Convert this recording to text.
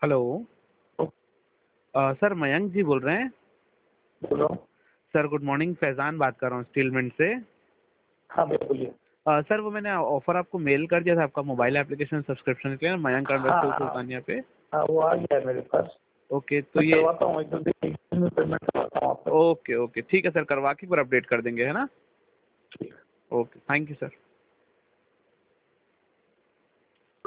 Hello. Sir Mayank जी बोल रहे हैं? बोलो। सर गुड मॉर्निंग, फैज़ान बात कर रहा हूँ स्टीलमेंट से। हाँ भैया बोलिए। सर वो मैंने ऑफर आपको मेल कर दिया था आपका मोबाइल एप्लीकेशन सब्सक्रिप्शन के लिए, मयंक अंडरस्कोर सुल्तानिया पे। हाँ वो आ गया है मेरे पास। ओके तो मैं ये करवाता हूँ, एक दो दिन में पेमेंट करवाता हूँ आपको। ओके ओके ठीक है सर, करवा के फिर अपडेट कर देंगे, है ना? ठीक है। Okay, thank you sir.